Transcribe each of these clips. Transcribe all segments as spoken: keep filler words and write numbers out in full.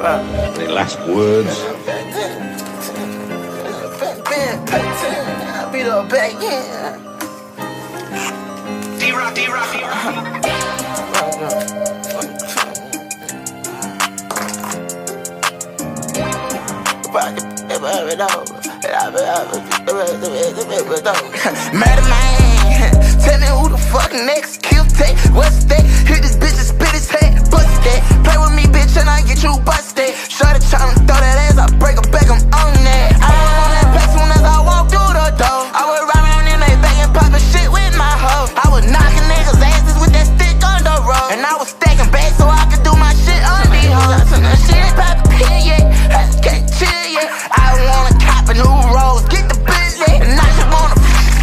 Any last words? I'll be the back, yeah. D-Rock, D-Rock, D-Rock. Murder man, tell me who the fuck next? Kill take, what's that? Hit this bitch and spit his head, bust that. Play with me, bitch, and I get you busted. Shorty tryna throw that ass, I break her back, I'm on that. I was on that back soon as I walk through the door. I was riding in they back and poppin' shit with my hoe. I was knocking niggas' asses with that stick on the road. And I was stacking bags so I could do my shit on these hoes. I turn that shit poppin' pill, yeah. I just can't chill, yeah. I wanna cop a new rose, get the Bentley. And I just wanna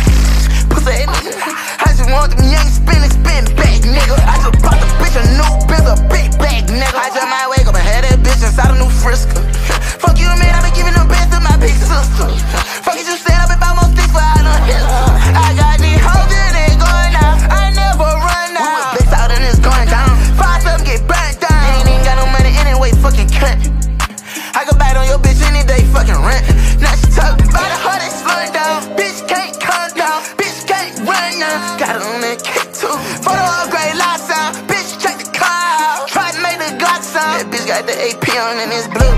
pussy nigga. I just want them young spinning, spin back, nigga. I just bought the bitch a new Benz, a big bag, nigga. I just might wake up and have that bitch inside a new Frisco. Fuck you, man, I been giving them best to my big sister. Fuck it, you said I been about more sticks for I done hit her. I got these hoes and they going down. I never run out. We was best out and it's going down. Five of them get burnt down. They ain't even got no money anyway, fucking cunt. I go back on your bitch any day, fucking rent. Now she talking about it, her they slowing down. Bitch can't calm down, bitch can't run now. Got it on that kick too. Photo upgrade, loud sound. Bitch check the car out. Try to make the Glock sound. That bitch got the A P on and it's blue.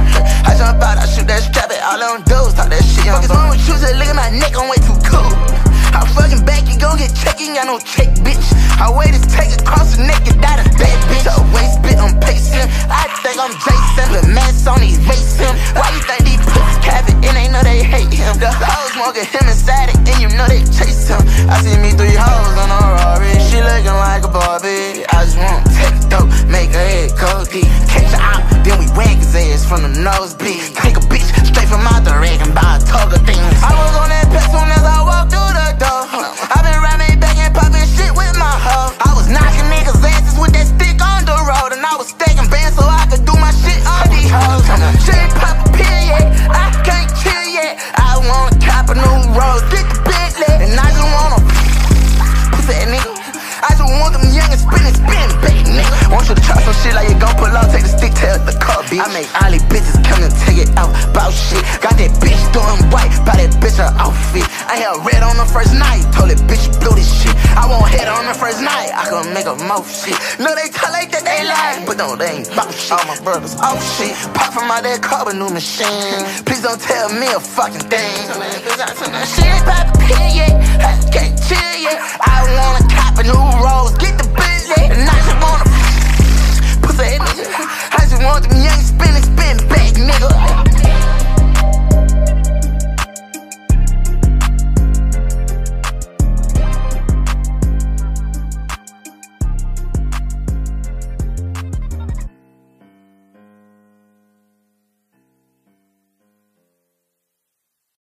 I jump out, I shoot that strap it, all on dudes, talk that shit. Fuck is wrong with you, just look at my neck, I'm way too cool. I'm fucking back, you gon' get checked, you ain't got no check, bitch. I wait to take across the neck, get that a bad bitch. I waist spit, I'm pacing. I think I'm Jason, but mess on these racing. Why you think these pussies cabin and they know they hate him? The hoes smoking him inside it, and you know they chase him. I see me three hoes on a Rari, she looking like a Barbie. I just want to take a dope, make her head go deep. Catch her out, then we wag his ass from the nosebleed. Take a bitch straight from out the rag and buy a tug of things. I was on that pet soon as I walked through the door. I been riding back and popping shit with my hoe. I was knocking niggas' asses with that stick on the road. And I was stacking bands so I could do my shit on these hoes. Shit pop a pill, yeah. I can't chill yet. I wanna cop a new rose, get the Bentley. And I just wanna pussy that nigga. I just want them young and spinning, spin back, nigga. Want you to try some shit like you gon' pull out, take the stick, tail the car, bitch. I make all these bitches come and take it out, bout shit. Got that bitch doing white, buy that bitch her outfit. I had red on the first night, told that bitch blow this shit. I want head on the first night, I could make a mouth shit. No, they tell like that they lie, but no, they ain't bout shit. All my brothers off shit, pop from out that car, a new machine. Please don't tell me a fucking thing. Shit pop a pill, yeah, I can't chill, yeah. I wanna cop a new rose.